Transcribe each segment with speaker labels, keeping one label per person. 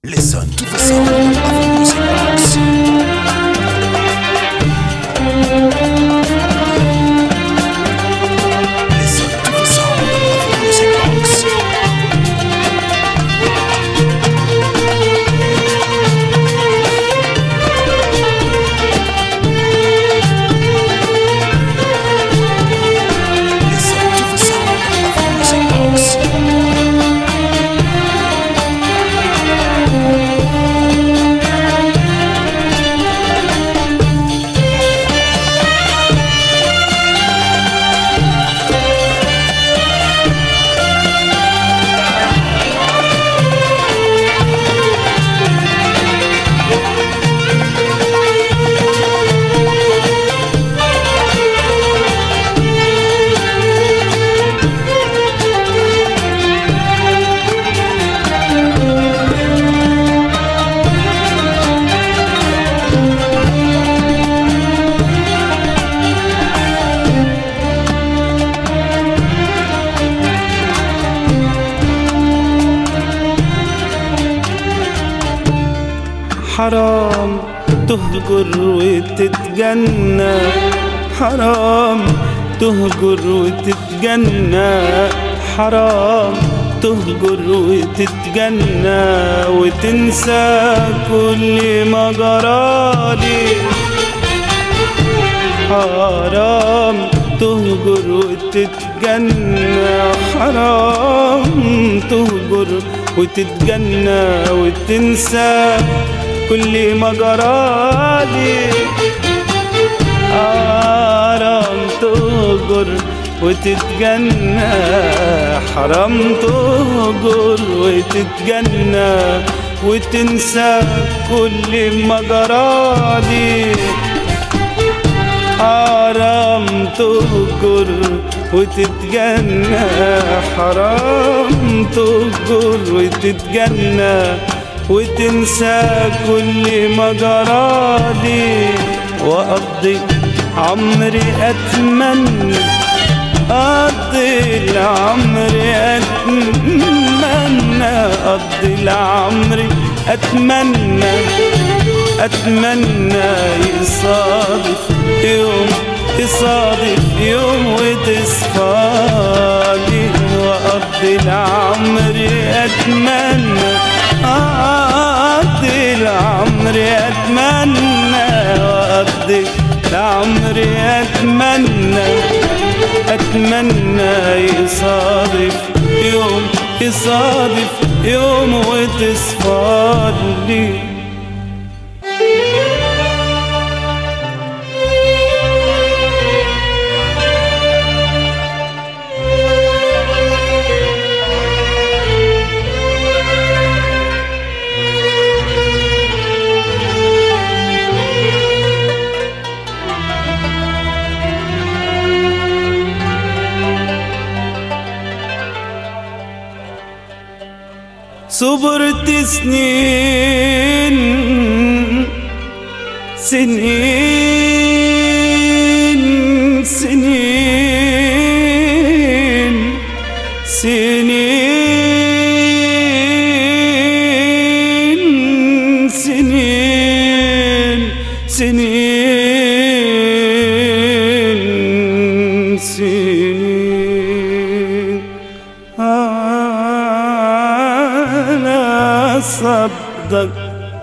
Speaker 1: Listen to the sound of a music box. Listen to the sound of a music box. Listen to the sound of a music box.
Speaker 2: حرام تهجر وتتجنى، حرام تهجر وتتجنى، حرام تهجر وتتجنى وتنسى كل ما جرالي. حرام تهجر وتتجنى، حرام تهجر وتتجنى وتنسى كل ما جرالي. حرام تهجر وتتجنى، حرام تهجر وتتجنى وتنسى كل ما جرالي. حرام تهجر وتتجنى، حرام تهجر وتتجنى وتنسى كل ما جرالي. وأقضي عمري أتمنى، أقضي العمر أتمنى، أقضي العمر أتمنى، أتمنى يصادف يوم، يصادف يوم وتصفالي. وأقضي العمر أتمنى، أقضي العمر أتمنى، وأقضي العمر أتمنى، أتمنى يصادف يوم، يصادف يوم وتصفالي. صبرت سنين، سنين سنين سنين سنين سنين سنين أنا صدق.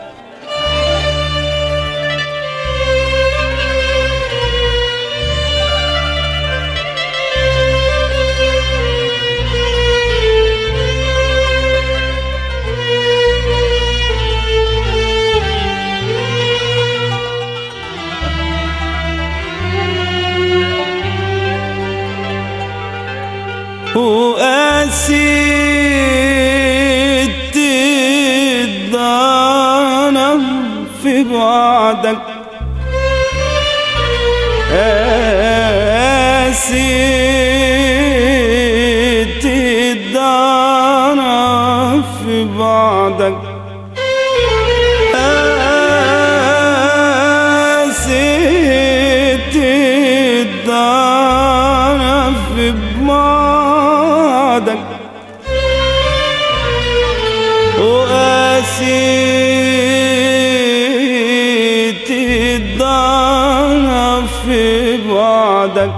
Speaker 2: وقاسيت الضنا في بعدك، قاسيت الضنا في بعدك، قاسيت الضنا في بعدك، وقاسيت الضنا في بعدك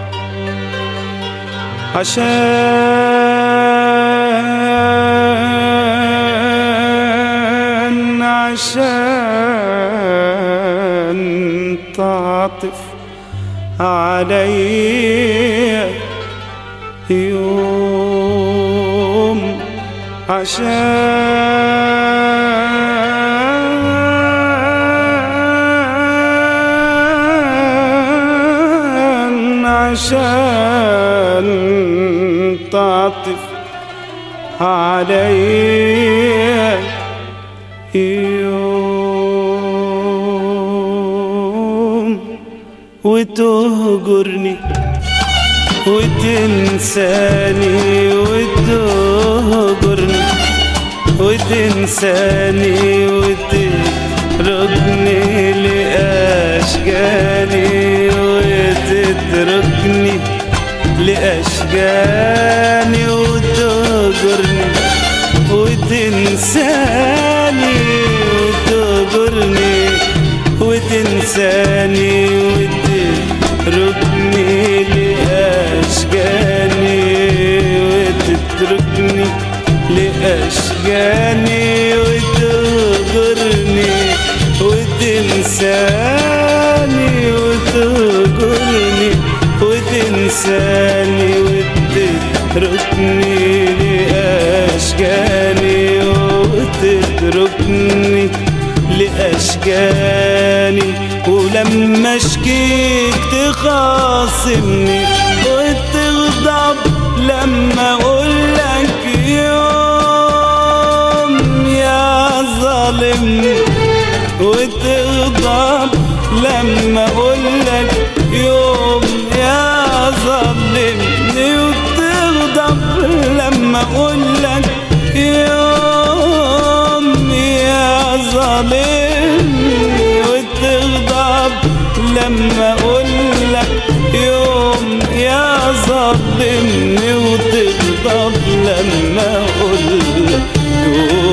Speaker 2: عشان تعطف علي يوم عشان تعطف علي يوم وتهجرني وتنساني وتنساني وتتركني لأشجاني وتتركني لأشجاني وتهجرني وتنساني وتنساني وتتركني لأشجاني وتتركني لأشجاني وتهجرني وتنساني وتنساني وتتركني لأشجاني وتتركني لأشجاني ولما اشكيك تخاصمني وتغضب لما اقولك يوم يا ظالمني وتغضب لما اقولك يوم يا ظالمني وتغضب لما اقولك يوم يا ظالمني وتغضب لما اقولك يوم يا ظالمني وتغضب لما اقولك يوم